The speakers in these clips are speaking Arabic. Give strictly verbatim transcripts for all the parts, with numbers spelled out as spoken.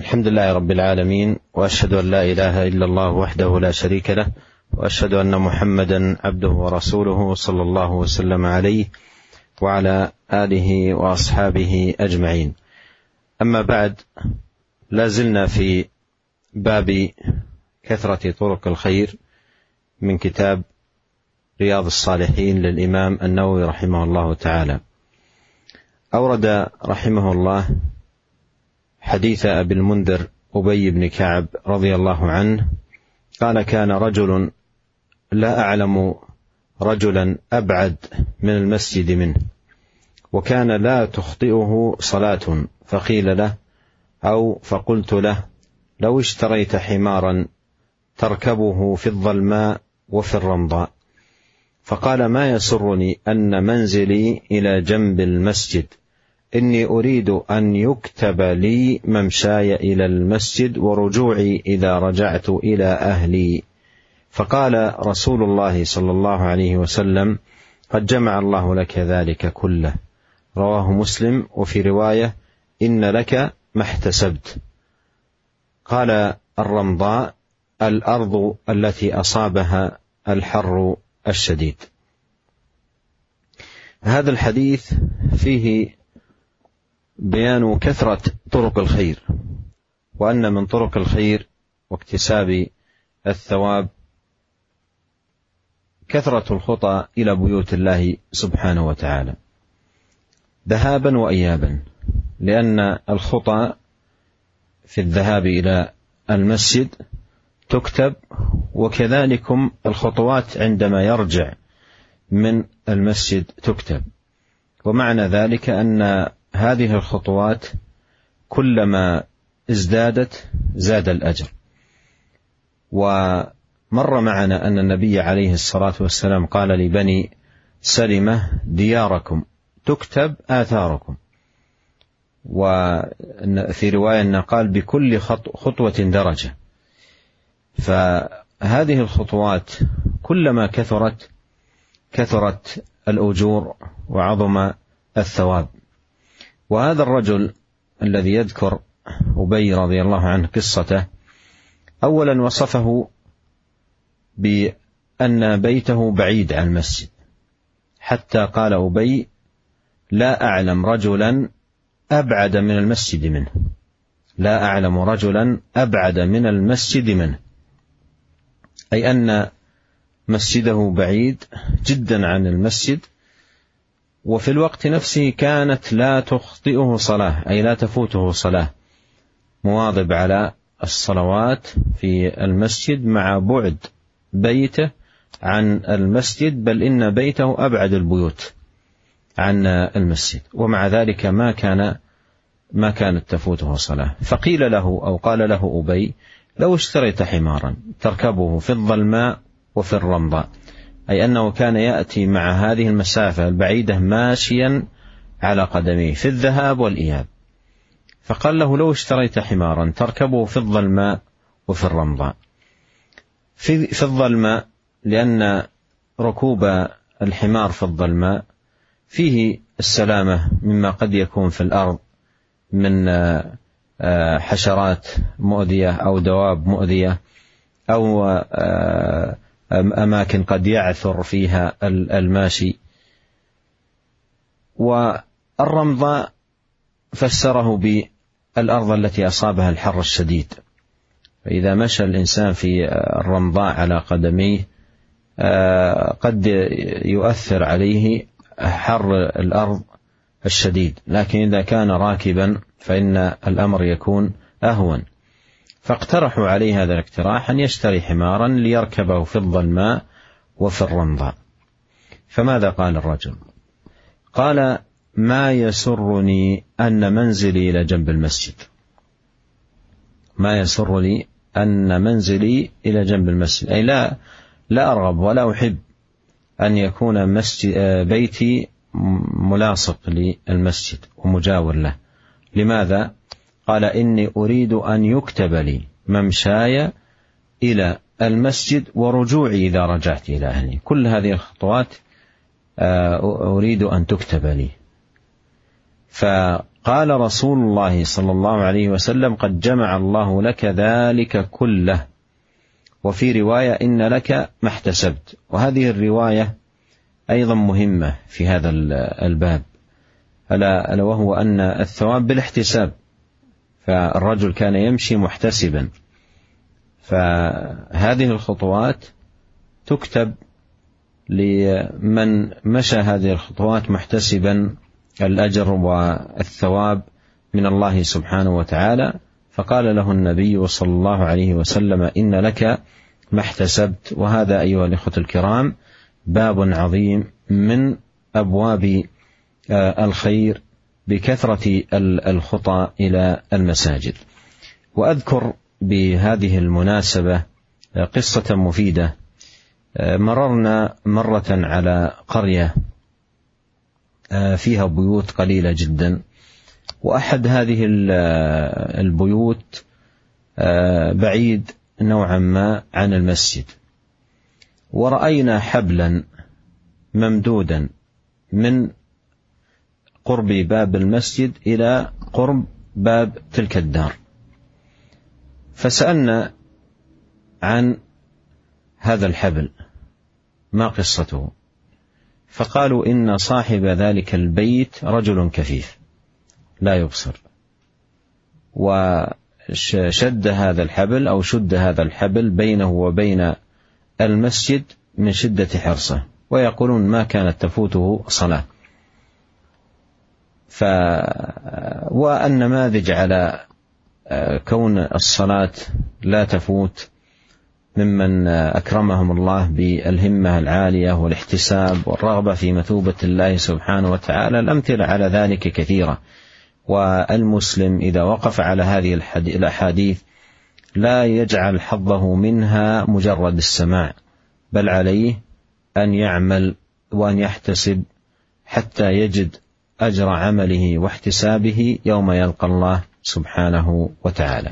الحمد لله رب العالمين، وأشهد أن لا إله إلا الله وحده لا شريك له، وأشهد أن محمدا عبده ورسوله صلى الله وسلم عليه وعلى آله وأصحابه أجمعين. أما بعد، لا زلنا في باب كثرة طرق الخير من كتاب رياض الصالحين للإمام النووي رحمه الله تعالى. أورد رحمه الله حديث أبي المنذر أبي بن كعب رضي الله عنه قال: كان رجل لا أعلم رجلا أبعد من المسجد منه، وكان لا تخطئه صلاة، فقيل له أو فقلت له: لو اشتريت حمارا تركبه في الظلماء وفي الرمضاء. فقال: ما يسرني أن منزلي إلى جنب المسجد، إني أريد أن يكتب لي ممشاي إلى المسجد ورجوعي إذا رجعت إلى أهلي. فقال رسول الله صلى الله عليه وسلم: قد جمع الله لك ذلك كله. رواه مسلم. وفي رواية: إن لك ما احتسبت. قال: الرمضاء الأرض التي أصابها الحر الشديد. هذا الحديث فيه بيان كثرة طرق الخير، وأن من طرق الخير واكتساب الثواب كثرة الخطى إلى بيوت الله سبحانه وتعالى ذهابا وإيابا، لأن الخطى في الذهاب إلى المسجد تكتب، وكذلكم الخطوات عندما يرجع من المسجد تكتب. ومعنى ذلك أن هذه الخطوات كلما ازدادت زاد الأجر. ومر معنا أن النبي عليه الصلاة والسلام قال لبني سلمة: دياركم تكتب آثاركم. وفي رواية أنه قال: بكل خطوة درجة. فهذه الخطوات كلما كثرت كثرت الأجور وعظم الثواب. وهذا الرجل الذي يذكر أبي رضي الله عنه قصته، أولا وصفه بأن بيته بعيد عن المسجد، حتى قال أبي: لا أعلم رجلا أبعد من المسجد منه، لا أعلم رجلا أبعد من المسجد منه، أي أن مسجده بعيد جدا عن المسجد، وفي الوقت نفسه كانت لا تخطئه صلاة، أي لا تفوته صلاة، مواظب على الصلوات في المسجد مع بعد بيته عن المسجد، بل إن بيته أبعد البيوت عن المسجد، ومع ذلك ما كان ما كانت تفوته صلاة. فقيل له أو قال له أبي: لو اشتريت حمارا تركبه في الظلماء وفي الرمضاء، أي أنه كان يأتي مع هذه المسافة البعيدة ماشيا على قدميه في الذهاب والإياب. فقال له: لو اشتريت حمارا تركبه في الظلماء وفي الرمضاء. في, في الظلماء لأن ركوب الحمار في الظلماء فيه السلامة مما قد يكون في الأرض من حشرات مؤذية أو دواب مؤذية أو أماكن قد يعثر فيها الماشي. والرمضاء فسره بالأرض التي أصابها الحر الشديد، فإذا مشى الإنسان في الرمضاء على قدميه قد يؤثر عليه حر الأرض الشديد، لكن إذا كان راكبا فإن الأمر يكون أهون. فاقترحوا عليه هذا الاقتراح أن يشتري حمارا ليركبه في الظلماء وفي الرمضاء. فماذا قال الرجل؟ قال: ما يسرني أن منزلي إلى جنب المسجد، ما يسرني أن منزلي إلى جنب المسجد، أي لا لا أرغب ولا أحب أن يكون مسجد بيتي ملاصق للمسجد ومجاور له. لماذا؟ قال: إني أريد أن يكتب لي ممشاي إلى المسجد ورجوعي إذا رجعت إلى أهلي. كل هذه الخطوات أريد أن تكتب لي. فقال قال رسول الله صلى الله عليه وسلم: قد جمع الله لك ذلك كله. وفي رواية: إن لك ما احتسبت. وهذه الرواية أيضا مهمة في هذا الباب، ألا وهو أن الثواب بالاحتساب، فالرجل كان يمشي محتسبا، فهذه الخطوات تكتب لمن مشى هذه الخطوات محتسبا الأجر والثواب من الله سبحانه وتعالى. فقال له النبي صلى الله عليه وسلم: إن لك ما احتسبت. وهذا أيها الإخوة الكرام باب عظيم من أبواب الخير بكثرة الخطى إلى المساجد. وأذكر بهذه المناسبة قصة مفيدة. مررنا مرة على قرية فيها بيوت قليلة جدا، وأحد هذه البيوت بعيد نوعا ما عن المسجد، ورأينا حبلا ممدودا من قرب باب المسجد إلى قرب باب تلك الدار، فسألنا عن هذا الحبل ما قصته، فقالوا: إن صاحب ذلك البيت رجل كفيف لا يبصر، وشد هذا الحبل أو شد هذا الحبل بينه وبين المسجد من شدة حرصه، ويقولون ما كانت تفوته صلاة. ف والنماذج على كون الصلاة لا تفوت ممن أكرمهم الله بالهمة العالية والاحتساب والرغبة في مثوبة الله سبحانه وتعالى، الأمثلة على ذلك كثيرة. والمسلم إذا وقف على هذه الأحاديث لا يجعل حظه منها مجرد السماع، بل عليه أن يعمل وأن يحتسب حتى يجد أجر عمله واحتسابه يوم يلقى الله سبحانه وتعالى.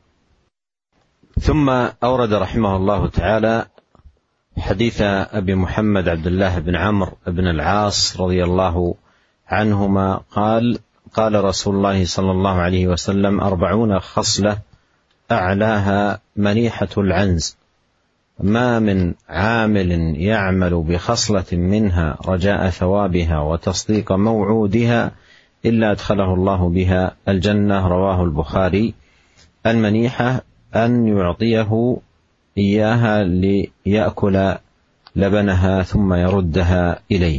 ثم أورد رحمه الله تعالى حديث أبي محمد عبد الله بن عمرو بن العاص رضي الله عنهما قال: قال رسول الله صلى الله عليه وسلم: أربعون خصلة أعلاها منيحة العنز، ما من عامل يعمل بخصلة منها رجاء ثوابها وتصديق موعودها إلا أدخله الله بها الجنة. رواه البخاري. المنيحة أن يعطيه إياها ليأكل لبنها ثم يردها إليه.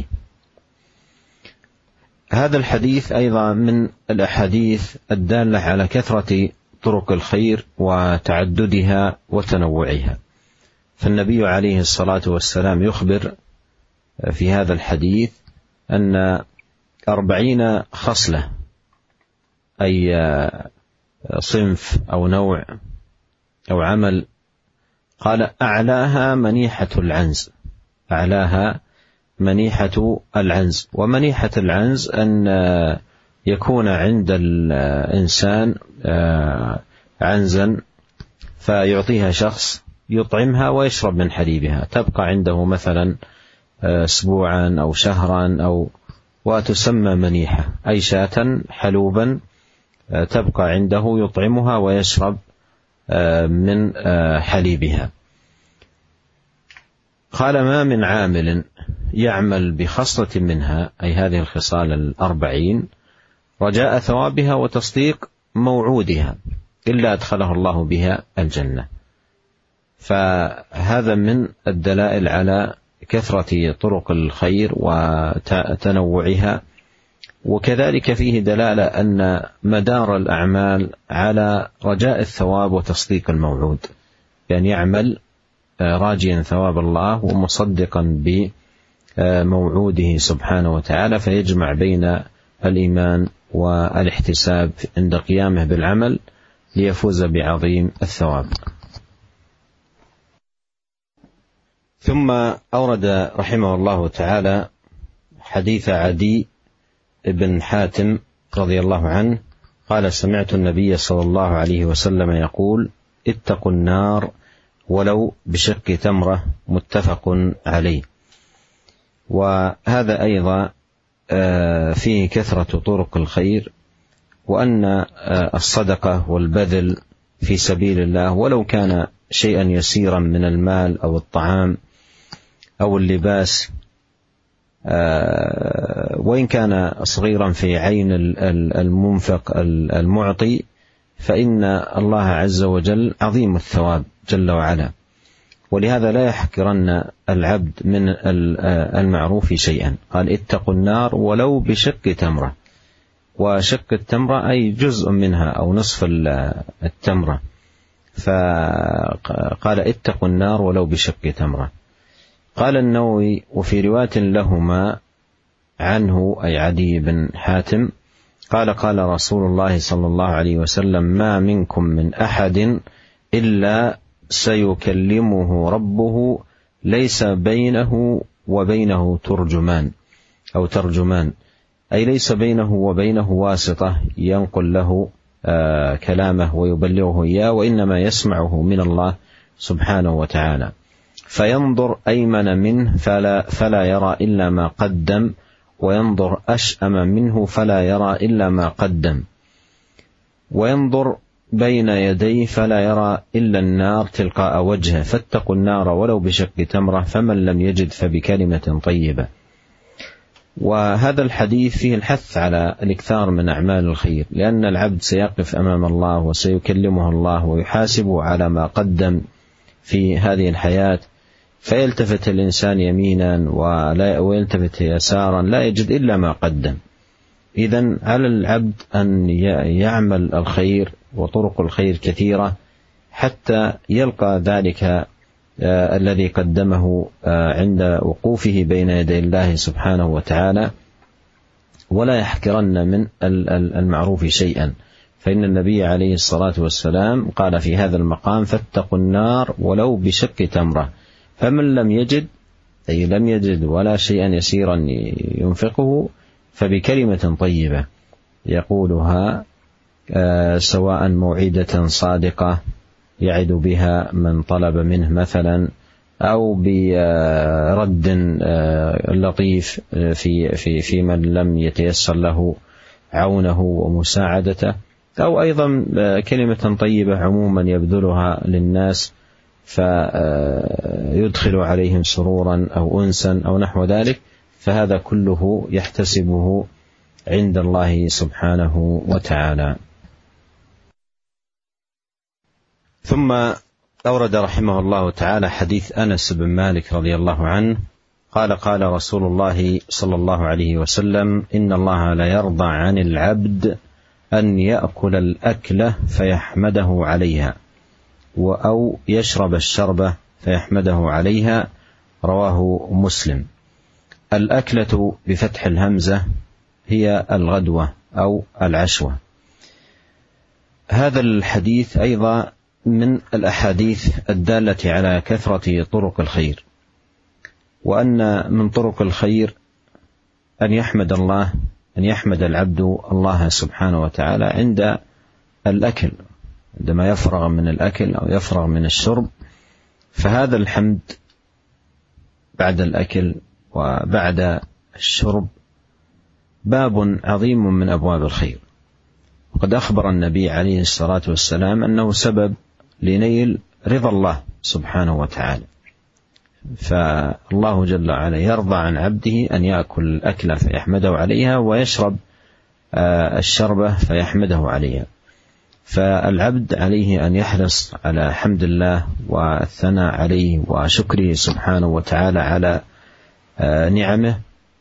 هذا الحديث أيضا من الأحاديث الدالة على كثرة طرق الخير وتعددها وتنوعها. فالنبي عليه الصلاة والسلام يخبر في هذا الحديث أن أربعين خصلة، أي صنف أو نوع أو عمل، قال: أعلاها منيحة العنز. أعلاها منيحة العنز. ومنيحة العنز أن يكون عند الإنسان عنزا فيعطيها شخص يطعمها ويشرب من حليبها، تبقى عنده مثلا أسبوعا أو شهرا أو وتسمى منيحة، أي شاة حلوبا تبقى عنده يطعمها ويشرب من حليبها. قال: ما من عامل يعمل بخصلة منها، أي هذه الخصال الأربعين، رجاء ثوابها وتصديق موعودها إلا أدخله الله بها الجنة. فهذا من الدلائل على كثرة طرق الخير وتنوعها. وكذلك فيه دلالة أن مدار الأعمال على رجاء الثواب وتصديق الموعود، يعني يعمل راجيا ثواب الله ومصدقا بموعوده سبحانه وتعالى، فيجمع بين الإيمان والاحتساب عند قيامه بالعمل ليفوز بعظيم الثواب. ثم أورد رحمه الله تعالى حديث عدي بن حاتم رضي الله عنه قال: سمعت النبي صلى الله عليه وسلم يقول: اتقوا النار ولو بشق تمرة، متفق عليه. وهذا أيضا فيه كثرة طرق الخير وأن الصدقة والبذل في سبيل الله ولو كان شيئا يسيرا من المال أو الطعام أو اللباس، وإن كان صغيرا في عين المنفق المعطي، فإن الله عز وجل عظيم الثواب جل وعلا. ولهذا لا يحقرن العبد من المعروف شيئا. قال اتقوا النار ولو بشق تمرة، وشق التمرة أي جزء منها أو نصف التمرة، فقال اتقوا النار ولو بشق تمرة. قال النووي وفي رواية لهما عنه أي عدي بن حاتم قال قال رسول الله صلى الله عليه وسلم ما منكم من أحد إلا سيكلمه ربه ليس بينه وبينه ترجمان أو ترجمان، أي ليس بينه وبينه واسطة ينقل له آه كلامه ويبلغه إياه، وإنما يسمعه من الله سبحانه وتعالى. فينظر أيمن منه فلا, فلا يرى إلا ما قدم، وينظر أشأم منه فلا يرى إلا ما قدم، وينظر بين يديه فلا يرى إلا النار تلقاء وجهه، فاتقوا النار ولو بشق تمرة، فمن لم يجد فبكلمة طيبة. وهذا الحديث فيه الحث على الإكثار من أعمال الخير، لأن العبد سيقف أمام الله وسيكلمه الله ويحاسبه على ما قدم في هذه الحياة، فيلتفت الإنسان يمينا ويلتفت يسارا لا يجد إلا ما قدم. إذن على العبد أن يعمل الخير، وطرق الخير كثيرة حتى يلقى ذلك الذي قدمه عند وقوفه بين يدي الله سبحانه وتعالى، ولا يحقرن من المعروف شيئا. فإن النبي عليه الصلاة والسلام قال في هذا المقام فاتقوا النار ولو بشق تمرة، فمن لم يجد أي لم يجد ولا شيئا يسيرا ينفقه فبكلمة طيبة يقولها سواء موعدة صادقة يعد بها من طلب منه مثلا، أو برد لطيف في في في من لم يتيسر له عونه ومساعدته، أو أيضا كلمة طيبة عموما يبذلها للناس فيدخل عليهم سرورا أو أنسا أو نحو ذلك، فهذا كله يحتسبه عند الله سبحانه وتعالى. ثم أورد رحمه الله تعالى حديث أنس بن مالك رضي الله عنه قال قال رسول الله صلى الله عليه وسلم إن الله لا يرضى عن العبد أن يأكل الأكلة فيحمده عليها، أو يشرب الشربة فيحمده عليها، رواه مسلم. الأكلة بفتح الهمزة هي الغدوة أو العشوة. هذا الحديث أيضا من الأحاديث الدالة على كثرة طرق الخير، وأن من طرق الخير أن يحمد الله أن يحمد العبد الله سبحانه وتعالى عند الأكل، عندما يفرغ من الأكل أو يفرغ من الشرب، فهذا الحمد بعد الأكل وبعد الشرب باب عظيم من أبواب الخير. وقد أخبر النبي عليه الصلاة والسلام أنه سبب لنيل رضا الله سبحانه وتعالى، فالله جل وعلا يرضى عن عبده أن يأكل الأكلة فيحمده عليها، ويشرب الشربة فيحمده عليها. فالعبد عليه أن يحرص على حمد الله والثناء عليه وشكره سبحانه وتعالى على نعمه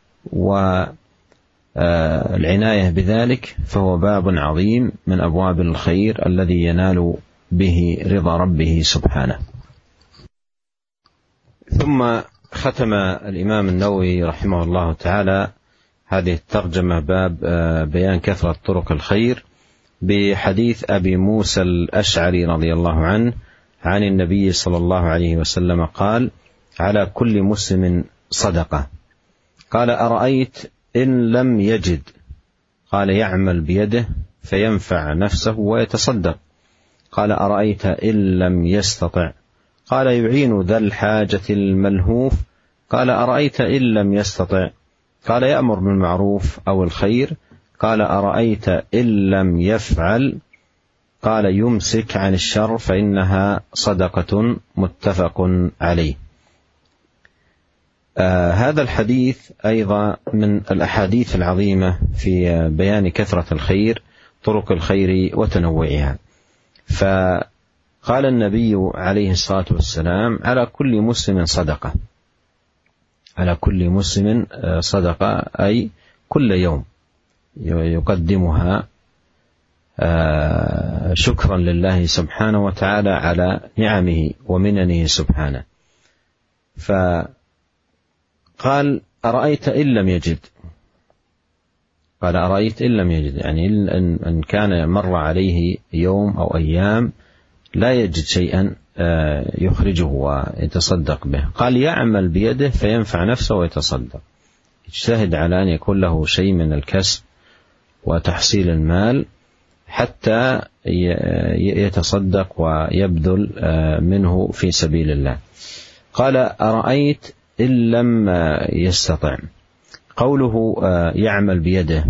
والعناية بذلك، فهو باب عظيم من أبواب الخير الذي ينال به رضا ربه سبحانه. ثم ختم الإمام النووي رحمه الله تعالى هذه الترجمة باب بيان كثرة طرق الخير بحديث أبي موسى الأشعري رضي الله عنه عن النبي صلى الله عليه وسلم قال على كل مسلم صدقة. قال أرأيت إن لم يجد؟ قال يعمل بيده فينفع نفسه ويتصدق. قال أرأيت إن لم يستطع؟ قال يعين ذا الحاجة الملهوف. قال أرأيت إن لم يستطع؟ قال يأمر بالمعروف أو الخير. قال أرأيت إن لم يفعل؟ قال يمسك عن الشر فإنها صدقة، متفق عليه. آه هذا الحديث أيضا من الأحاديث العظيمة في بيان كثرة الخير، طرق الخير وتنوعها. فقال النبي عليه الصلاة والسلام: على كل مسلم صدقة، على كل مسلم صدقة، أي كل يوم يقدمها شكرا لله سبحانه وتعالى على نعمه ومننه سبحانه. فقال: أرأيت إن لم يجد؟ قال: أرأيت إن لم يجد، يعني إن كان مر عليه يوم أو أيام لا يجد شيئا يخرجه ويتصدق به. قال: يعمل بيده فينفع نفسه ويتصدق، يجتهد على أن يكون له شيء من الكسب وتحصيل المال حتى يتصدق ويبذل منه في سبيل الله. قال: أرأيت إن لم يستطع؟ قوله يعمل بيده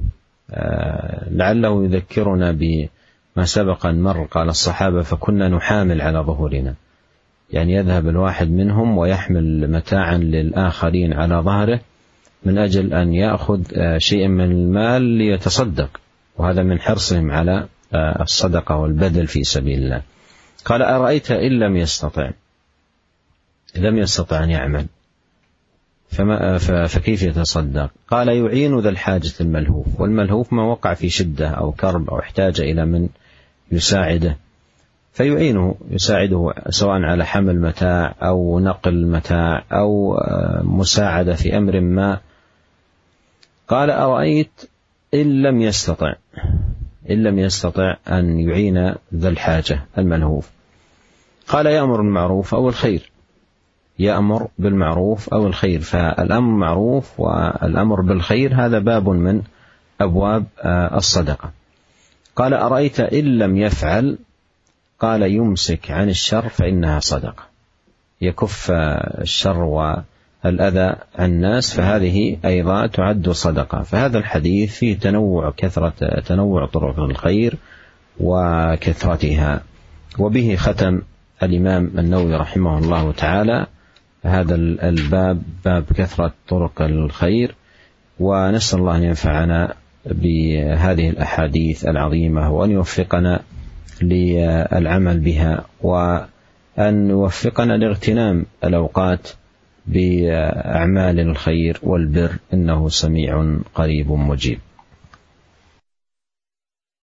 لعله يذكرنا بما سبق أن مر. قال الصحابة: فكنا نحامل على ظهورنا، يعني يذهب الواحد منهم ويحمل متاعا للآخرين على ظهره من أجل أن يأخذ شيئا من المال ليتصدق، وهذا من حرصهم على الصدقة والبذل في سبيل الله. قال: أرأيت إن لم يستطع؟ لم يستطع أن يعمل، فما فكيف يتصدق؟ قال: يعين ذا الحاجة الملهوف، والملهوف ما وقع في شدة أو كرب أو احتاج إلى من يساعده، فيعينه يساعده سواء على حمل متاع أو نقل متاع أو مساعدة في أمر ما. قال: أرأيت إن لم يستطع؟ إن لم يستطع أن يعين ذا الحاجة الملهوف. قال: يأمر بالمعروف أو الخير، يأمر بالمعروف أو الخير. فالأمر معروف والأمر بالخير هذا باب من أبواب الصدقة. قال: أرأيت إن لم يفعل؟ قال: يمسك عن الشر فإنها صدقة، يكف الشر والأذى عن الناس، فهذه أيضا تعد صدقة. فهذا الحديث فيه تنوع كثرة تنوع طرق الخير وكثرتها. وبه ختم الإمام النووي رحمه الله تعالى هذا الباب، باب كثرة طرق الخير. ونسأل الله أن ينفعنا بهذه الأحاديث العظيمة، وأن يوفقنا للعمل بها، وأن يوفقنا لاغتنام الأوقات بأعمال الخير والبر، إنه سميع قريب مجيب.